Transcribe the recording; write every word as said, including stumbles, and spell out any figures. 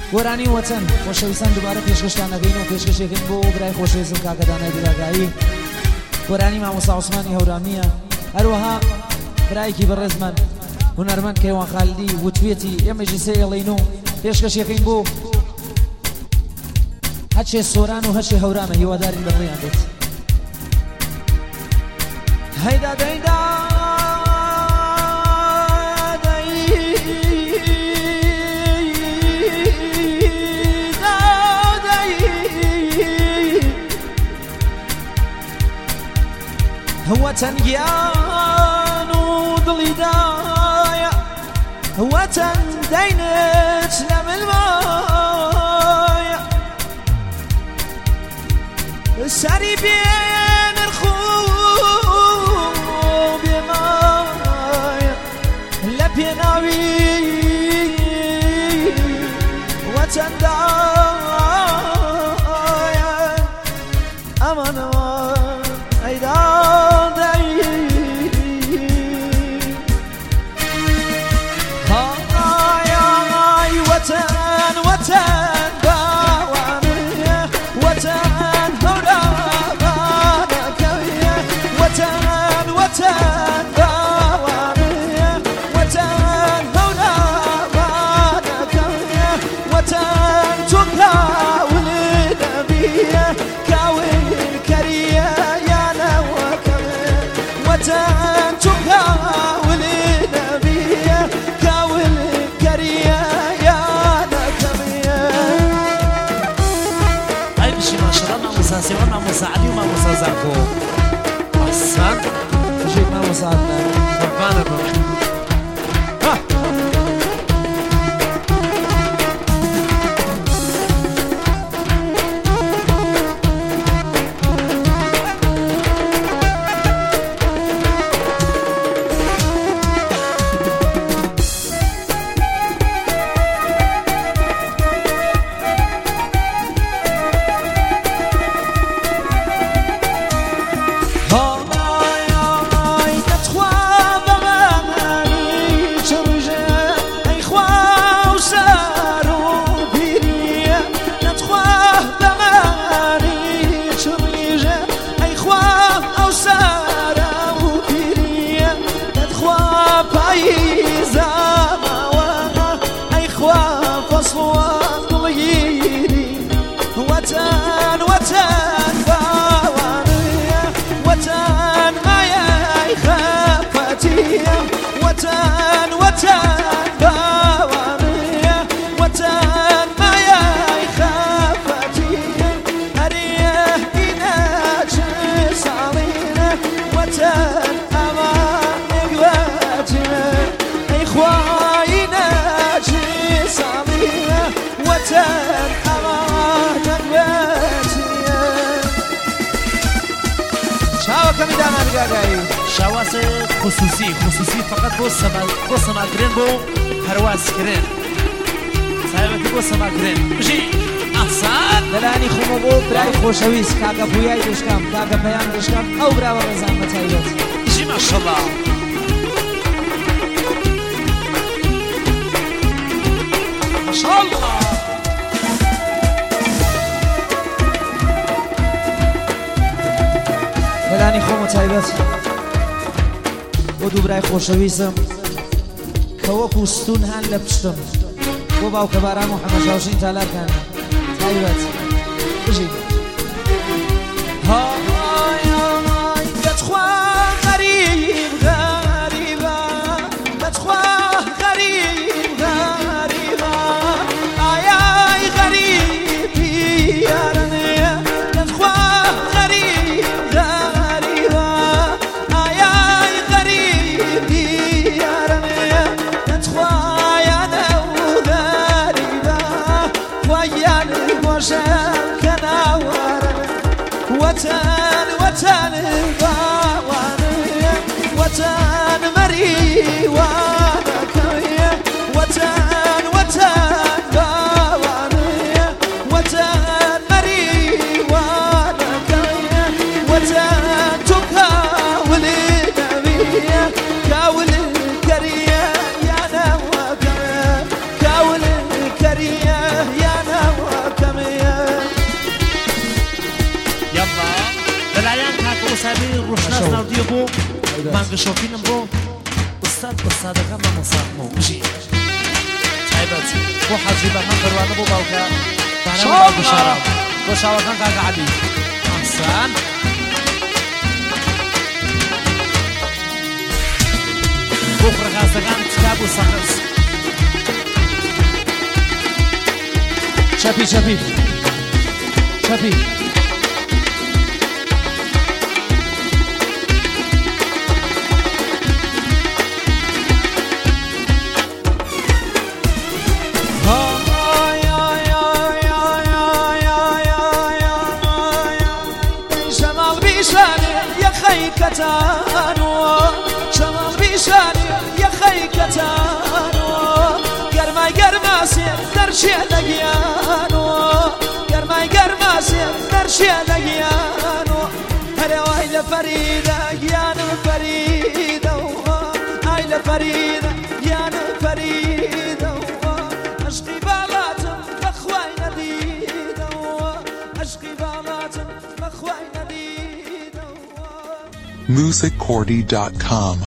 گۆرانی وەتەن خۆشەویستان دووبارە پێشکەشتان دەکەین و پێشکەشێکین بۆ برای خۆشەویستم کاکە دانای دراگایی گۆرانی مامۆستا عوسمانی هەورانیە هەروەها برایەکی بەڕێزمان هونەرمەند کەیوان خالدی وتوێتی ئێمەژی سێ ئێڵین و پێشکەشێکین بۆ هەچێ سۆران و هەچێ هەورانە هیوادارین بەڕێیان بێت هەیدا دەیدا وەتەن گیان و دڵی دایە وەتەن دەینت لە ملمایە سەری بێنرخ و بێمایە لە پێناوی وەتەن دایە ئەمانەوە ئەیدا وطن وطن باوانه وطن هورابانه کویه وطن وطن باوانه وطن هورابانه کویه وطن تو کاول نبیه کاول کریه یا نوکمه وطن تو کاول نبیه کاول کریه سیوان مامۆستا عەلی و مامۆستا زاکۆ ئاسان خۆشەویست مامۆستا عەدنان قوربانە بم وطن وطن باوانه وطن مایای خفتیه وطن وطن باوانه وطن مایای خفتیه هریه اینه چه سالینه وطن امان نگوتیه ای خواهینه چه سالینه وطن كم دانا دقاقاي شواس خصوصي خصوصي فقط بو سما بو سما كرين بو هرواس كرين صاحبك بو سما كرين بجي احسن دلاني خومو بو براي خوشويس كاكا بوياي دشكام كاكا بيان دشكام او براو رزان متايبت بجي ما شاء الله ما شاء الله دلانی خۆم تایبەت بۆ دوو برای خۆشەویستم کە وەکو ستون هەن لە پشتم بۆ باوکە باران و حەمەشاوشین تالارکان تایبەت بژین دەتخوا غەریب غەریبە دەتخوا غەریب غەریبە ئایای غەریبی یارەنێ دەتخوا وطن وطن باوانه وطن مریوانه کویه وطن وطن باوانه وطن مریوانه کویه وطن تو کاول نبیه کاول کریه یا نوکمه کاول کریه مانگە شۆپینم بۆ ئوستاد ئوستادەکەم بە مۆساقمەوە بژی تایبەت بۆ حەزی بە من بڕوانە بۆ باوکە بانە بۆ باوکە شاراب بۆ شاوەکان کاکە عەلی ئەحسان بۆ فڕەغازەکان تکاب و سەقز چەپی چەپی چەپی كتانو شمال بيشاني يا خي كتانو قرماي قرماسي درشي لقيانو قرماي قرماسي درشي لقيانو هلا ويلا فريدة يانا فريدة هايلا فريدة يانا فريدة أشقي بالاتم مخواي نديدة أشقي بالاتم مخواي نديدة music cordy dot com